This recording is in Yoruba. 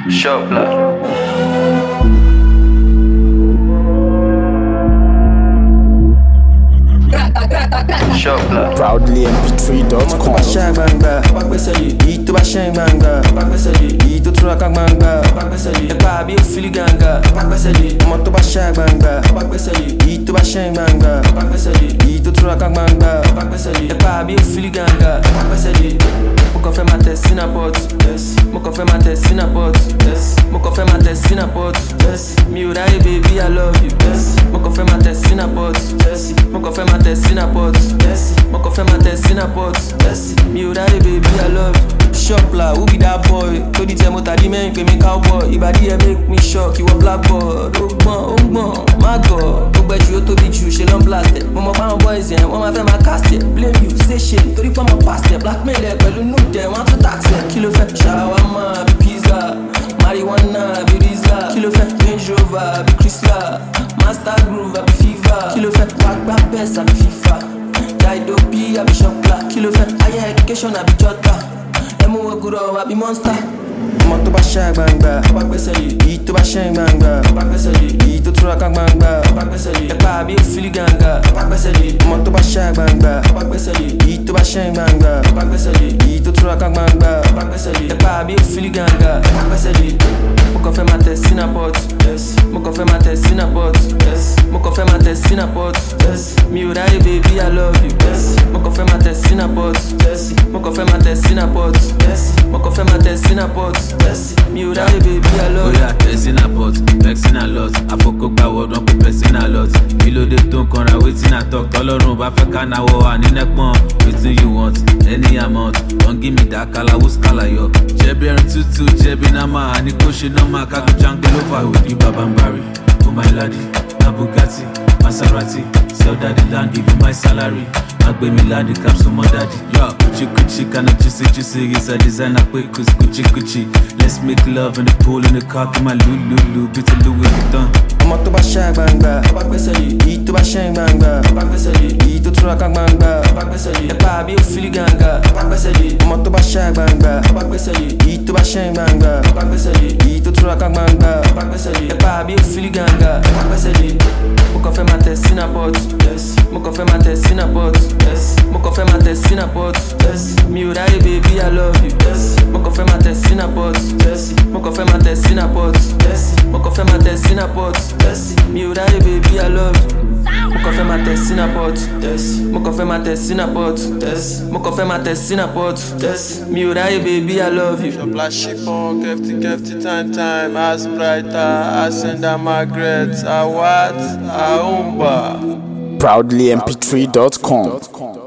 Shop blood. Proudly mp3.com. Baby, I love you. Mo confirm my test in a pot. Mo confirm my test in a pot. Mo confirm my test in a pot. Me already, baby, I love you. Shop la, who be that boy? To the time, what I demand, pay me cowboy. Ibadi make me shock, you a blackboard. Ogbon, my God. Ogbe you to be you, she don't blast it. Mama pound boys, yeah, mama fẹ́ my cast it. Blame you, say shit, to the point my past it. Blackmail it, but you know them, want to tax it. Kilo fẹ́, shawarma, be pizza. Marijuana, be Rizla. Kilo fẹ́, Range Rover, be Chrysler. Master Groove, be Fever. Kilo fẹ́, Wagba Best, be FIFA. Daidopi, be Shopla. Kilo fẹ́, higher education, be Jota. Emu Oguro, be Monster. Ọmọ tó bá ṣe gbangba, ọba gbèsè yìí. Èyí tó bá ṣe gbangba, ọba gbèsè yìí. Èyí tó túra ká gbangba, ọba gbèsè yìí. Ẹ̀pà àbí òfìlì gàngà, ọba gbèsè yìí. Ọmọ tó bá ṣe gbangba, ọba gbèsè yìí. Èyí tó bá ṣe gbangba, ọba gbèsè yìí. Èyí tó túra ká gbangba, ọba gbèsè yìí. Ẹ̀pà àbí òfìlì gàngà, ọba gbèsè yìí. Mo kàn fẹ́ máa tẹ̀ sínú pot, mo kàn fẹ́ máa tẹ̀ sínú pot, mo kàn fẹ́ máa tẹ̀ sínú pot. Mi ò ráyè, baby, I love you. Mo kàn fẹ́ máa tẹ̀ sínú pot, mo kàn fẹ́ máa tẹ̀ sínú pot, mo kàn fẹ́ máa tẹ̀ sínú pot. Mi ò ráyè, baby, I love you. Oya tẹ̀sínà pot, vexing a lot. Àfọkọ́ gba wọ́dọ̀ pé pressing a lot. Kí ló dé tó ń kanra wetin I talk? Tọ́lọ́run bá fẹ́ ká náwó wà ní nẹ́pọ̀n. Wetin you want, any amount. Don't give me that kala, who's kala yo? Jẹ́bi ẹrin tútù, jẹ́bi náma. Àní kò ṣe nọ́mà, kákó jangle over with you babambari. Oh my lady, na Bugatti, Maserati. Sell daddy land, give you my salary. Magbe mi land, cap so my daddy. Yo, Gucci, kinda juicy. It's a designer quick, cause Gucci. Let's make love in the pool, in the car, in my Lulu, bit of Louis Vuitton. Ọmọ tó bá ṣe gbangba, ọba gbèsè yìí. Èyí tó bá ṣe gbangba, ọba gbèsè yìí. Èyí tó túra ká gbangba, ọba gbèsè yìí. Ẹ̀pà àbí òfìlì gàngà, ọba gbèsè yìí. Ọmọ tó bá ṣe gbangba, ọba gbèsè yìí. Èyí tó bá ṣe gbangba, ọba gbèsè yìí. Èyí tó túra ká gbangba, ọba gbèsè yìí. Ẹ̀pà àbí òfìlì gàngà, ọba gbèsè yìí. Mo kàn fẹ́ máa tẹ̀ sínú pot, mo kàn fẹ́ máa tẹ̀ sínú pot, mo kàn fẹ́ máa tẹ̀ sínú pot. Mi ò ráyè, baby, I love you. Mo kàn fẹ́ máa tẹ̀ sínú pot, mo kàn fẹ́ máa tẹ̀ sínú pot, mo kàn fẹ́ máa tẹ̀ sínú pot. Mi ò ráyè, baby, I love you. Mo kàn fẹ́ máa tẹ̀ sínú pot, mo kàn fẹ́ máa tẹ̀ sínú pot, mo kàn fẹ́ máa tẹ̀ sínú pot. Mi ò ráyè, baby, I love you. Shop la chiffon, kefti, time, as brighter, as sender Margaret, a what, a umba. Proudly mp3.com.